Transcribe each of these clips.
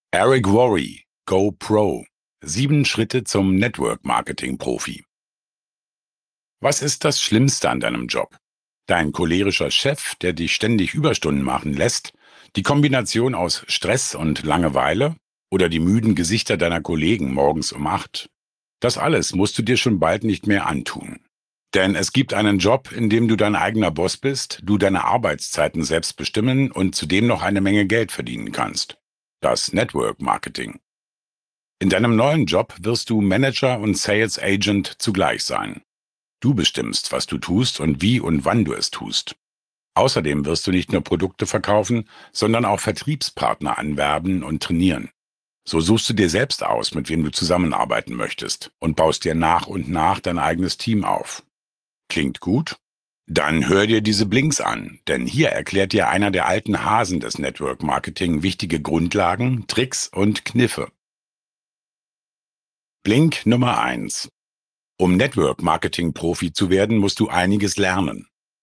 Eric Worre, Go Pro. 7 Schritte zum Network-Marketing-Profi. Was ist das Schlimmste an deinem Job? Dein cholerischer Chef, der dich ständig Überstunden machen lässt? Die Kombination aus Stress und Langeweile? Oder die müden Gesichter deiner Kollegen morgens um 8? Das alles musst du dir schon bald nicht mehr antun. Denn es gibt einen Job, in dem du dein eigener Boss bist, du deine Arbeitszeiten selbst bestimmen und zudem noch eine Menge Geld verdienen kannst. Das Network Marketing. In deinem neuen Job wirst du Manager und Sales Agent zugleich sein. Du bestimmst, was du tust und wie und wann du es tust. Außerdem wirst du nicht nur Produkte verkaufen, sondern auch Vertriebspartner anwerben und trainieren. So suchst du dir selbst aus, mit wem du zusammenarbeiten möchtest und baust dir nach und nach dein eigenes Team auf. Klingt gut? Dann hör dir diese Blinks an, denn hier erklärt dir einer der alten Hasen des Network Marketing wichtige Grundlagen, Tricks und Kniffe. Blink Nummer 1. Um Network-Marketing-Profi zu werden, musst du einiges lernen.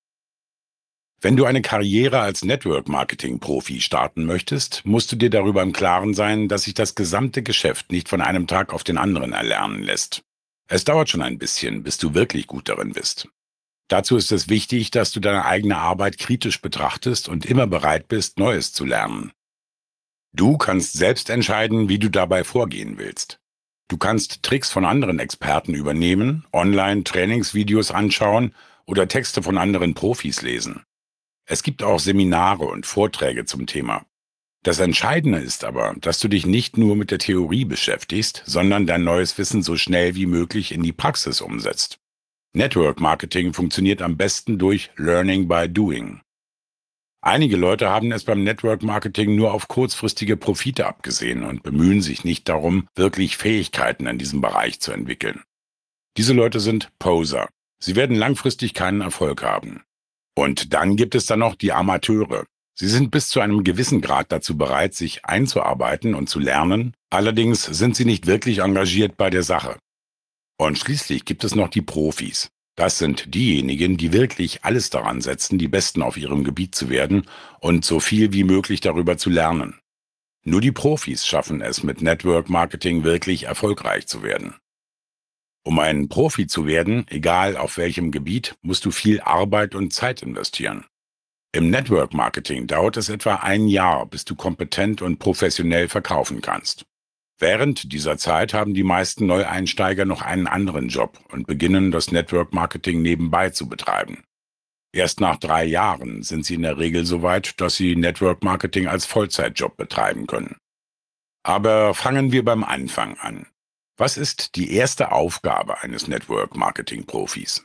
Wenn du eine Karriere als Network-Marketing-Profi starten möchtest, musst du dir darüber im Klaren sein, dass sich das gesamte Geschäft nicht von einem Tag auf den anderen erlernen lässt. Es dauert schon ein bisschen, bis du wirklich gut darin bist. Dazu ist es wichtig, dass du deine eigene Arbeit kritisch betrachtest und immer bereit bist, Neues zu lernen. Du kannst selbst entscheiden, wie du dabei vorgehen willst. Du kannst Tricks von anderen Experten übernehmen, online Trainingsvideos anschauen oder Texte von anderen Profis lesen. Es gibt auch Seminare und Vorträge zum Thema. Das Entscheidende ist aber, dass du dich nicht nur mit der Theorie beschäftigst, sondern dein neues Wissen so schnell wie möglich in die Praxis umsetzt. Network Marketing funktioniert am besten durch Learning by Doing. Einige Leute haben es beim Network Marketing nur auf kurzfristige Profite abgesehen und bemühen sich nicht darum, wirklich Fähigkeiten in diesem Bereich zu entwickeln. Diese Leute sind Poser. Sie werden langfristig keinen Erfolg haben. Und dann gibt es noch die Amateure. Sie sind bis zu einem gewissen Grad dazu bereit, sich einzuarbeiten und zu lernen, allerdings sind sie nicht wirklich engagiert bei der Sache. Und schließlich gibt es noch die Profis. Das sind diejenigen, die wirklich alles daran setzen, die Besten auf ihrem Gebiet zu werden und so viel wie möglich darüber zu lernen. Nur die Profis schaffen es, mit Network Marketing wirklich erfolgreich zu werden. Um ein Profi zu werden, egal auf welchem Gebiet, musst du viel Arbeit und Zeit investieren. Im Network Marketing dauert es etwa ein Jahr, bis du kompetent und professionell verkaufen kannst. Während dieser Zeit haben die meisten Neueinsteiger noch einen anderen Job und beginnen das Network Marketing nebenbei zu betreiben. Erst nach 3 Jahren sind sie in der Regel so weit, dass sie Network Marketing als Vollzeitjob betreiben können. Aber fangen wir beim Anfang an. Was ist die erste Aufgabe eines Network Marketing Profis?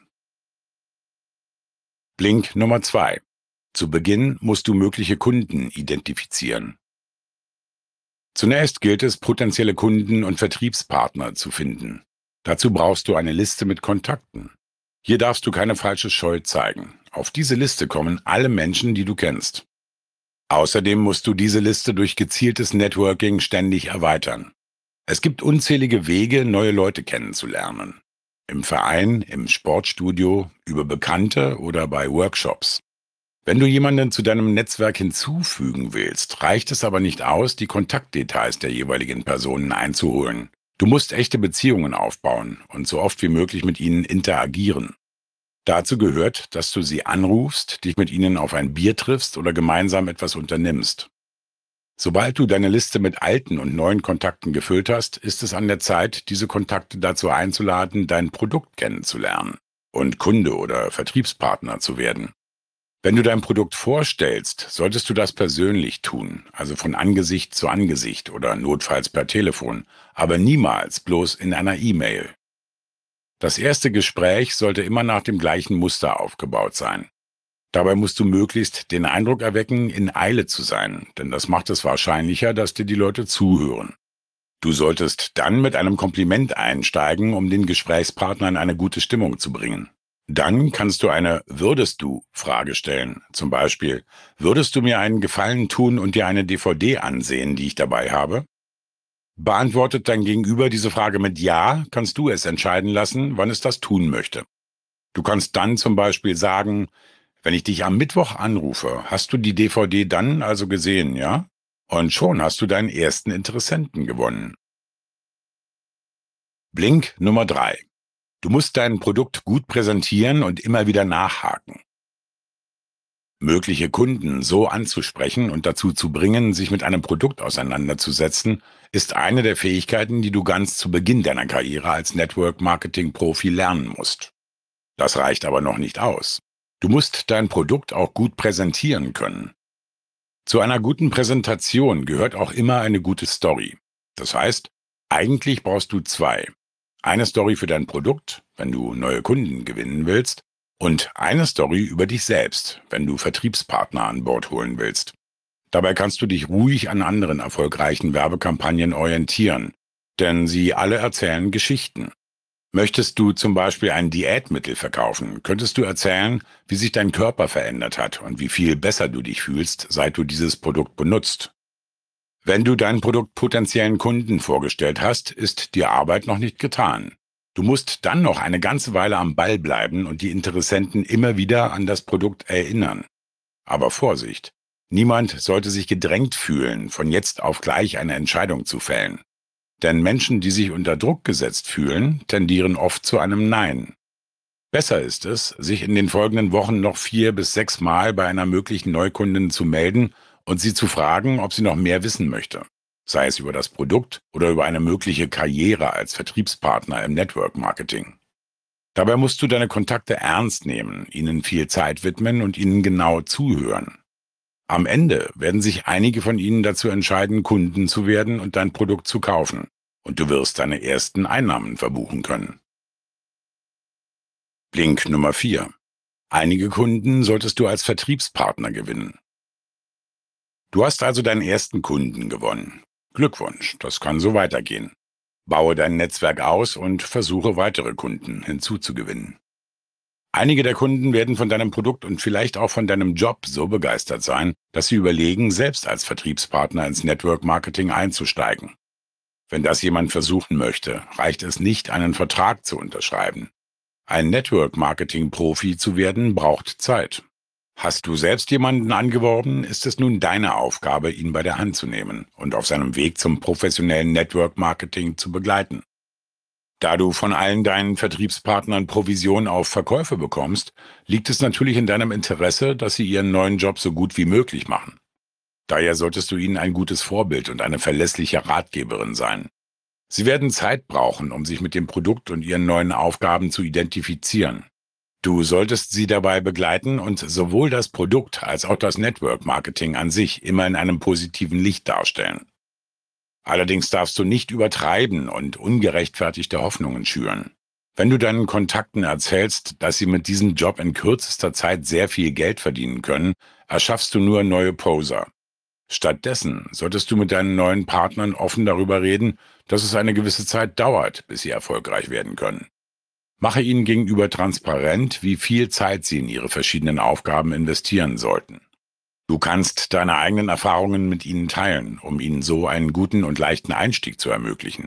Blink Nummer 2. Zu Beginn musst du mögliche Kunden identifizieren. Zunächst gilt es, potenzielle Kunden und Vertriebspartner zu finden. Dazu brauchst du eine Liste mit Kontakten. Hier darfst du keine falsche Scheu zeigen. Auf diese Liste kommen alle Menschen, die du kennst. Außerdem musst du diese Liste durch gezieltes Networking ständig erweitern. Es gibt unzählige Wege, neue Leute kennenzulernen. Im Verein, im Sportstudio, über Bekannte oder bei Workshops. Wenn du jemanden zu deinem Netzwerk hinzufügen willst, reicht es aber nicht aus, die Kontaktdetails der jeweiligen Personen einzuholen. Du musst echte Beziehungen aufbauen und so oft wie möglich mit ihnen interagieren. Dazu gehört, dass du sie anrufst, dich mit ihnen auf ein Bier triffst oder gemeinsam etwas unternimmst. Sobald du deine Liste mit alten und neuen Kontakten gefüllt hast, ist es an der Zeit, diese Kontakte dazu einzuladen, dein Produkt kennenzulernen und Kunde oder Vertriebspartner zu werden. Wenn du dein Produkt vorstellst, solltest du das persönlich tun, also von Angesicht zu Angesicht oder notfalls per Telefon, aber niemals bloß in einer E-Mail. Das erste Gespräch sollte immer nach dem gleichen Muster aufgebaut sein. Dabei musst du möglichst den Eindruck erwecken, in Eile zu sein, denn das macht es wahrscheinlicher, dass dir die Leute zuhören. Du solltest dann mit einem Kompliment einsteigen, um den Gesprächspartner in eine gute Stimmung zu bringen. Dann kannst du eine Würdest du Frage stellen. Zum Beispiel, würdest du mir einen Gefallen tun und dir eine DVD ansehen, die ich dabei habe? Beantwortet dein Gegenüber diese Frage mit Ja, kannst du es entscheiden lassen, wann es das tun möchte. Du kannst dann zum Beispiel sagen, wenn ich dich am Mittwoch anrufe, hast du die DVD dann also gesehen, ja? Und schon hast du deinen ersten Interessenten gewonnen. Blink Nummer 3. Du musst dein Produkt gut präsentieren und immer wieder nachhaken. Mögliche Kunden so anzusprechen und dazu zu bringen, sich mit einem Produkt auseinanderzusetzen, ist eine der Fähigkeiten, die du ganz zu Beginn deiner Karriere als Network-Marketing-Profi lernen musst. Das reicht aber noch nicht aus. Du musst dein Produkt auch gut präsentieren können. Zu einer guten Präsentation gehört auch immer eine gute Story. Das heißt, eigentlich brauchst du zwei. Eine Story für dein Produkt, wenn du neue Kunden gewinnen willst, und eine Story über dich selbst, wenn du Vertriebspartner an Bord holen willst. Dabei kannst du dich ruhig an anderen erfolgreichen Werbekampagnen orientieren, denn sie alle erzählen Geschichten. Möchtest du zum Beispiel ein Diätmittel verkaufen, könntest du erzählen, wie sich dein Körper verändert hat und wie viel besser du dich fühlst, seit du dieses Produkt benutzt. Wenn du dein Produkt potenziellen Kunden vorgestellt hast, ist die Arbeit noch nicht getan. Du musst dann noch eine ganze Weile am Ball bleiben und die Interessenten immer wieder an das Produkt erinnern. Aber Vorsicht! Niemand sollte sich gedrängt fühlen, von jetzt auf gleich eine Entscheidung zu fällen. Denn Menschen, die sich unter Druck gesetzt fühlen, tendieren oft zu einem Nein. Besser ist es, sich in den folgenden Wochen noch 4 bis 6 Mal bei einer möglichen Neukundin zu melden und sie zu fragen, ob sie noch mehr wissen möchte. Sei es über das Produkt oder über eine mögliche Karriere als Vertriebspartner im Network Marketing. Dabei musst du deine Kontakte ernst nehmen, ihnen viel Zeit widmen und ihnen genau zuhören. Am Ende werden sich einige von ihnen dazu entscheiden, Kunden zu werden und dein Produkt zu kaufen. Und du wirst deine ersten Einnahmen verbuchen können. Blink Nummer 4. Einige Kunden solltest du als Vertriebspartner gewinnen. Du hast also deinen ersten Kunden gewonnen. Glückwunsch, das kann so weitergehen. Baue dein Netzwerk aus und versuche weitere Kunden hinzuzugewinnen. Einige der Kunden werden von deinem Produkt und vielleicht auch von deinem Job so begeistert sein, dass sie überlegen, selbst als Vertriebspartner ins Network Marketing einzusteigen. Wenn das jemand versuchen möchte, reicht es nicht, einen Vertrag zu unterschreiben. Ein Network Marketing Profi zu werden, braucht Zeit. Hast du selbst jemanden angeworben, ist es nun deine Aufgabe, ihn bei der Hand zu nehmen und auf seinem Weg zum professionellen Network Marketing zu begleiten. Da du von allen deinen Vertriebspartnern Provision auf Verkäufe bekommst, liegt es natürlich in deinem Interesse, dass sie ihren neuen Job so gut wie möglich machen. Daher solltest du ihnen ein gutes Vorbild und eine verlässliche Ratgeberin sein. Sie werden Zeit brauchen, um sich mit dem Produkt und ihren neuen Aufgaben zu identifizieren. Du solltest sie dabei begleiten und sowohl das Produkt als auch das Network Marketing an sich immer in einem positiven Licht darstellen. Allerdings darfst du nicht übertreiben und ungerechtfertigte Hoffnungen schüren. Wenn du deinen Kontakten erzählst, dass sie mit diesem Job in kürzester Zeit sehr viel Geld verdienen können, erschaffst du nur neue Poser. Stattdessen solltest du mit deinen neuen Partnern offen darüber reden, dass es eine gewisse Zeit dauert, bis sie erfolgreich werden können. Mache ihnen gegenüber transparent, wie viel Zeit sie in ihre verschiedenen Aufgaben investieren sollten. Du kannst deine eigenen Erfahrungen mit ihnen teilen, um ihnen so einen guten und leichten Einstieg zu ermöglichen.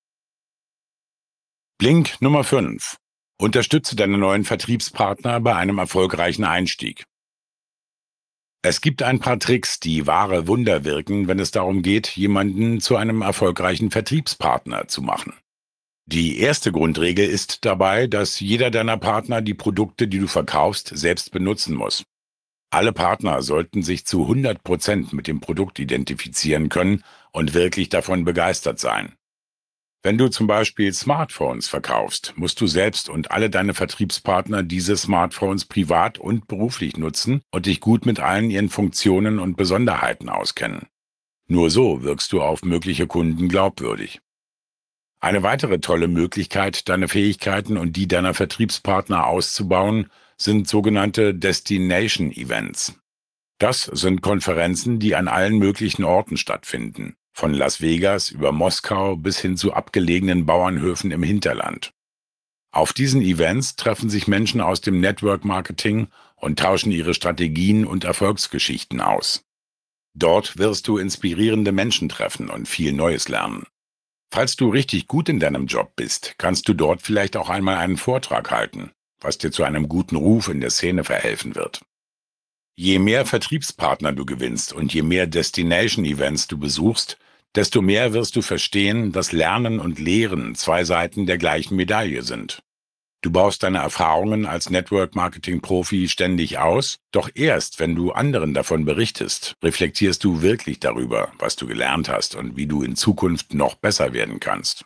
Blink Nummer 5. Unterstütze deine neuen Vertriebspartner bei einem erfolgreichen Einstieg. Es gibt ein paar Tricks, die wahre Wunder wirken, wenn es darum geht, jemanden zu einem erfolgreichen Vertriebspartner zu machen. Die erste Grundregel ist dabei, dass jeder deiner Partner die Produkte, die du verkaufst, selbst benutzen muss. Alle Partner sollten sich zu 100% mit dem Produkt identifizieren können und wirklich davon begeistert sein. Wenn du zum Beispiel Smartphones verkaufst, musst du selbst und alle deine Vertriebspartner diese Smartphones privat und beruflich nutzen und dich gut mit allen ihren Funktionen und Besonderheiten auskennen. Nur so wirkst du auf mögliche Kunden glaubwürdig. Eine weitere tolle Möglichkeit, deine Fähigkeiten und die deiner Vertriebspartner auszubauen, sind sogenannte Destination Events. Das sind Konferenzen, die an allen möglichen Orten stattfinden, von Las Vegas über Moskau bis hin zu abgelegenen Bauernhöfen im Hinterland. Auf diesen Events treffen sich Menschen aus dem Network Marketing und tauschen ihre Strategien und Erfolgsgeschichten aus. Dort wirst du inspirierende Menschen treffen und viel Neues lernen. Falls du richtig gut in deinem Job bist, kannst du dort vielleicht auch einmal einen Vortrag halten, was dir zu einem guten Ruf in der Szene verhelfen wird. Je mehr Vertriebspartner du gewinnst und je mehr Destination-Events du besuchst, desto mehr wirst du verstehen, dass Lernen und Lehren zwei Seiten der gleichen Medaille sind. Du baust deine Erfahrungen als Network-Marketing-Profi ständig aus, doch erst, wenn du anderen davon berichtest, reflektierst du wirklich darüber, was du gelernt hast und wie du in Zukunft noch besser werden kannst.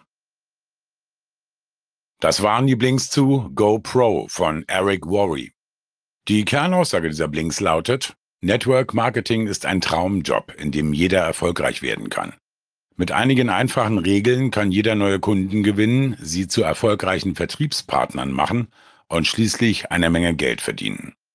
Das waren die Blinks zu Go Pro von Eric Worre. Die Kernaussage dieser Blinks lautet: Network Marketing ist ein Traumjob, in dem jeder erfolgreich werden kann. Mit einigen einfachen Regeln kann jeder neue Kunden gewinnen, sie zu erfolgreichen Vertriebspartnern machen und schließlich eine Menge Geld verdienen.